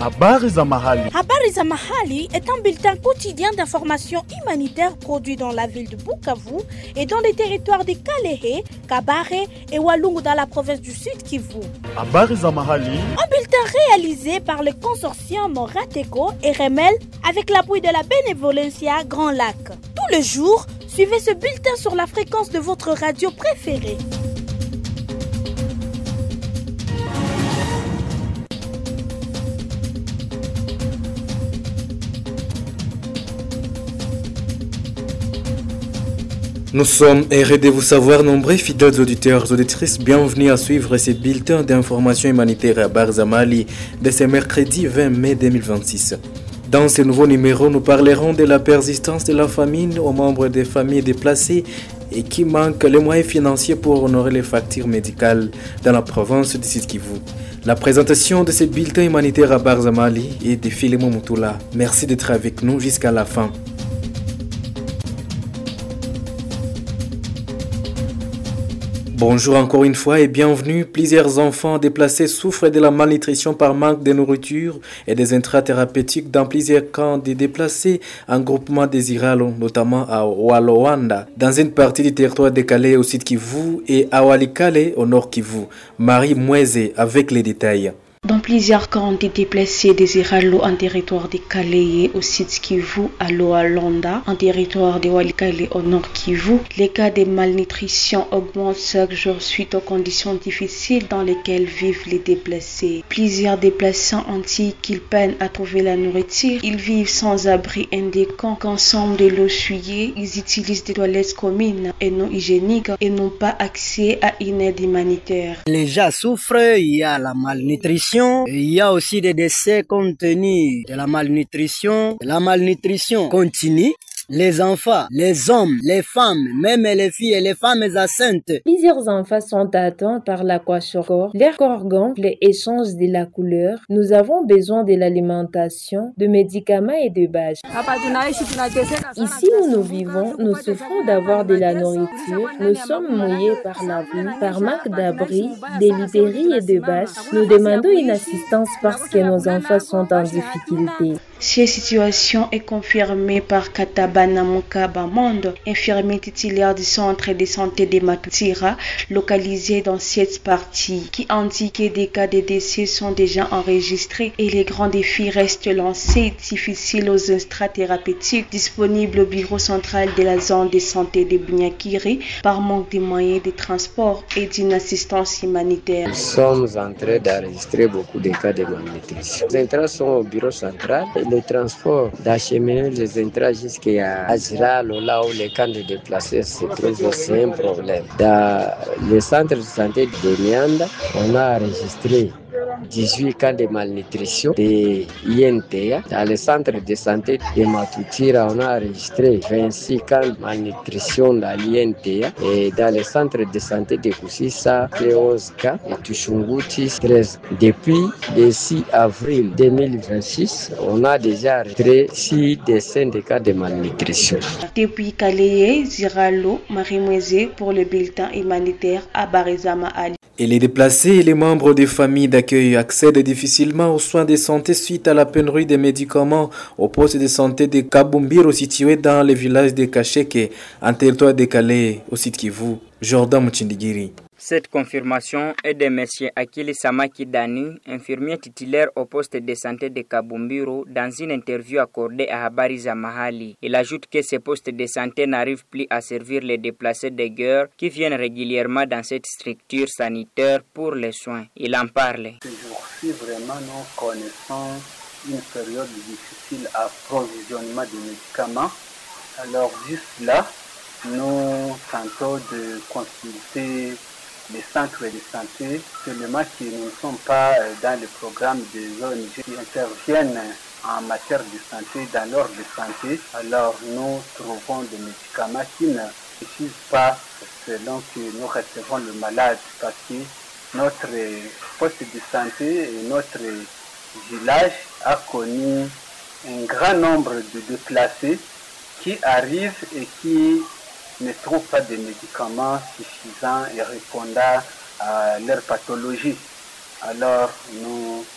Habari za mahali. Habari za mahali est un bulletin quotidien d'information humanitaire produit dans la ville de Bukavu et dans les territoires de Kalehe, Kabare et Walungu dans la province du Sud Kivu. Habari za mahali. Un bulletin réalisé par le consortium Rateco et Remel avec l'appui de la Benevolencia Grand Lac. Tous les jours, suivez ce bulletin sur la fréquence de votre radio préférée. Nous sommes heureux de vous savoir, nombreux fidèles auditeurs et auditrices. Bienvenue à suivre ces bulletins d'information humanitaire à Barzamali de ce mercredi 20 mai 2026. Dans ce nouveau numéro, nous parlerons de la persistance de la famine aux membres des familles déplacées et qui manquent les moyens financiers pour honorer les factures médicales dans la province du Sud Kivu. La présentation de ce bulletin humanitaire à Barzamali est de Philemon Moutoula. Merci d'être avec nous jusqu'à la fin. Bonjour encore une fois et bienvenue. Plusieurs enfants déplacés souffrent de la malnutrition par manque de nourriture et des intrants thérapeutiques dans plusieurs camps de déplacés en groupement des Iralo, notamment à Walowanda, dans une partie du territoire de Calais au Sud Kivu et à Walikale au Nord Kivu. Marie Moueze avec les détails. Dans plusieurs camps de déplacés des Iralo en territoire de Calais au Sud Kivu, à Loalonda, en territoire de Walikale au Nord Kivu, les cas de malnutrition augmentent chaque jour suite aux conditions difficiles dans lesquelles vivent les déplacés. Plusieurs déplacés ont dit qu'ils peinent à trouver la nourriture. Ils vivent sans abri indécent, consomment de l'eau souillée, ils utilisent des toilettes communes et non hygiéniques et n'ont pas accès à une aide humanitaire. Les gens souffrent, il y a la malnutrition. Il y a aussi des décès compte tenu de la malnutrition. La malnutrition continue. Les enfants, les hommes, les femmes, même les filles et les femmes enceintes. Plusieurs enfants sont atteints par l'aquachocor. Leur corps gonfle et change de la couleur. Nous avons besoin de l'alimentation, de médicaments et de bâches. Ici où nous vivons, nous souffrons d'avoir de la nourriture. Nous sommes mouillés par la pluie, par manque d'abri, de literie et de bâches. Nous demandons une assistance parce que nos enfants sont en difficulté. Cette situation est confirmée par Katabana Mukaba Mondo, infirmier titulaire du centre de santé de Matutira, localisé dans cette partie, qui indique que des cas de décès sont déjà enregistrés et les grands défis restent lancés, difficiles aux extrathérapeutiques disponibles au bureau central de la zone de santé de Bunyakiri par manque de moyens de transport et d'une assistance humanitaire. Nous sommes en train d'enregistrer beaucoup de cas de malnutrition. Les intrants sont au bureau central. Le transport d'acheminer les intrants jusqu'à Azira, là où les camps de déplacés se trouvent, c'est un problème. Dans le centre de santé de Nianda, on a enregistré 18 cas de malnutrition de INTA. Dans le centre de santé de Matutira, on a enregistré 26 cas de malnutrition dans l'INTA. Et dans le centre de santé de Koussissa, 11 cas. Et Tushunguti, 13. Depuis le 6 avril 2026, on a déjà enregistré 6 décès de cas de malnutrition. Depuis Calais, Ziralo, Marie Moueze pour le bulletin humanitaire à Barizama Ali. Et les déplacés et les membres des familles d'accueil accèdent difficilement aux soins de santé suite à la pénurie de médicaments au poste de santé de Kabumbiro situé dans le village de Kacheke, en territoire de Calais, au Sud Kivu. Jordan Mchindigiri. Cette confirmation est de M. Akili Samaki Dani, infirmier titulaire au poste de santé de Kabumbiro, dans une interview accordée à Habari za Mahali. Il ajoute que ces postes de santé n'arrivent plus à servir les déplacés de guerre qui viennent régulièrement dans cette structure sanitaire pour les soins. Il en parle. Ce jour-ci, vraiment, nous connaissons une période difficile à approvisionnement de médicaments. Alors, juste là, nous tentons de consulter les centres de santé, seulement qui ne sont pas dans le programme des ONG qui interviennent en matière de santé, dans l'ordre de santé. Alors nous trouvons des médicaments qui ne suffisent pas selon que nous recevons le malade, parce que notre poste de santé et notre village a connu un grand nombre de déplacés qui arrivent et qui ne trouvent pas de médicaments suffisants et répondant à leur pathologie. Alors nous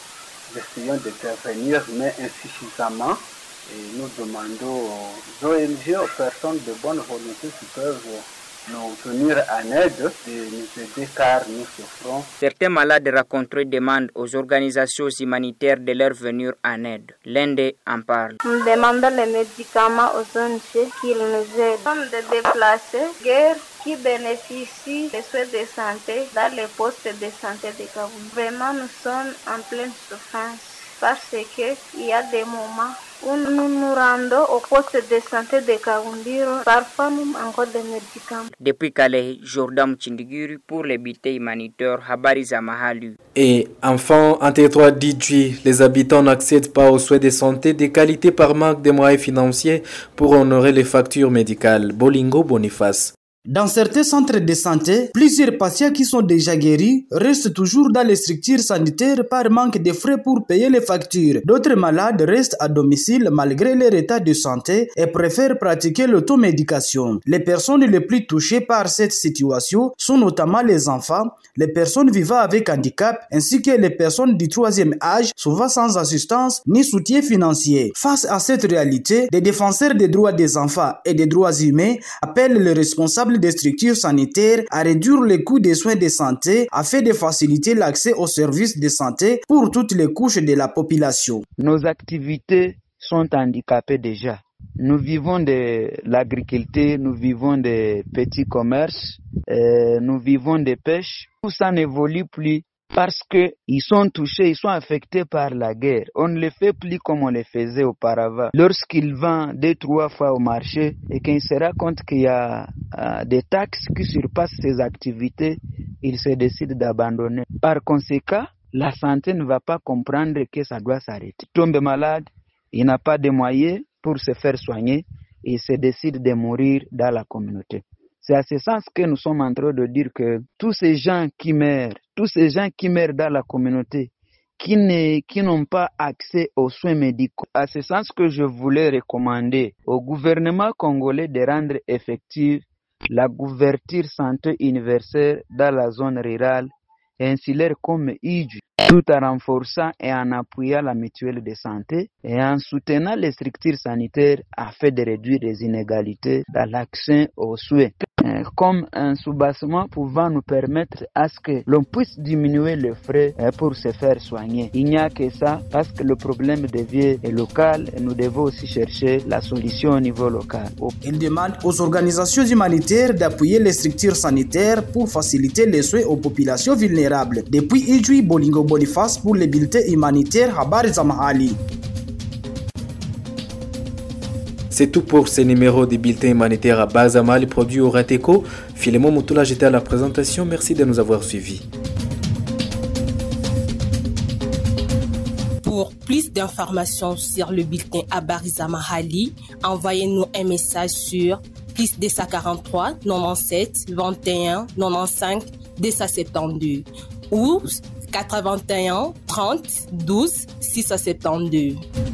essayons d'intervenir, mais insuffisamment. Et nous demandons aux ONG, aux personnes de bonne volonté qui peuvent nous venir en aide, de nous aider car nous souffrons. Certains malades rencontrés demandent aux organisations humanitaires de leur venir en aide. L'Inde en parle. Nous demandons les médicaments aux ONG qui nous aident. Nous sommes des déplacés, guerres qui bénéficient des soins de santé dans les postes de santé de Kaboum. Vraiment, nous sommes en pleine souffrance parce qu'il y a des moments où nous nous rendons au poste de santé de Kaoumbiro. Parfois, nous manquons de médicaments. Depuis Calais, Jordan Chindiguri pour les bulletins humanitaires Habari za Mahali. Et enfin, en territoire d'Idjouy, les habitants n'accèdent pas aux soins de santé de qualité par manque de moyens financiers pour honorer les factures médicales. Bolingo Boniface. Dans certains centres de santé, plusieurs patients qui sont déjà guéris restent toujours dans les structures sanitaires par manque de frais pour payer les factures. D'autres malades restent à domicile malgré leur état de santé et préfèrent pratiquer l'automédication. Les personnes les plus touchées par cette situation sont notamment les enfants, les personnes vivant avec handicap ainsi que les personnes du troisième âge, souvent sans assistance ni soutien financier. Face à cette réalité, les défenseurs des droits des enfants et des droits humains appellent les responsables des structures sanitaires à réduire les coûts des soins de santé afin de faciliter l'accès aux services de santé pour toutes les couches de la population. Nos activités sont handicapées déjà. Nous vivons de l'agriculture, nous vivons des petits commerces, nous vivons de pêche. Tout ça n'évolue plus parce que ils sont touchés, ils sont affectés par la guerre. On ne les fait plus comme on les faisait auparavant. Lorsqu'ils vendent 2-3 fois au marché et qu'il se rend compte qu'il y a des taxes qui surpassent ces activités, ils se décident d'abandonner. Par conséquent, la santé ne va pas comprendre que ça doit s'arrêter. Il tombe malade, il n'a pas de moyens pour se faire soigner et il se décide de mourir dans la communauté. C'est à ce sens que nous sommes en train de dire que tous ces gens qui meurent dans la communauté, qui n'ont pas accès aux soins médicaux, à ce sens que je voulais recommander au gouvernement congolais de rendre effective la couverture santé universelle dans la zone rurale et insulaire comme Idjouy, tout en renforçant et en appuyant la mutuelle de santé et en soutenant les structures sanitaires afin de réduire les inégalités dans l'accès aux soins, comme un soubassement pouvant nous permettre à ce que l'on puisse diminuer les frais pour se faire soigner. Il n'y a que ça parce que le problème devient local et nous devons aussi chercher la solution au niveau local. Il demande aux organisations humanitaires d'appuyer les structures sanitaires pour faciliter les soins aux populations vulnérables. Depuis Idjouy, Bolingo Boniface pour les bulletins humanitaires Habari za Mahali. C'est tout pour ce numéro des bulletins humanitaires à Habari za Mahali produit au Rateco. Philemon Moutoula, j'étais à la présentation. Merci de nous avoir suivis. Pour plus d'informations sur le bulletin Habari za Mahali, envoyez-nous un message sur +243 97 21 95 272 ou 81 30 12 672.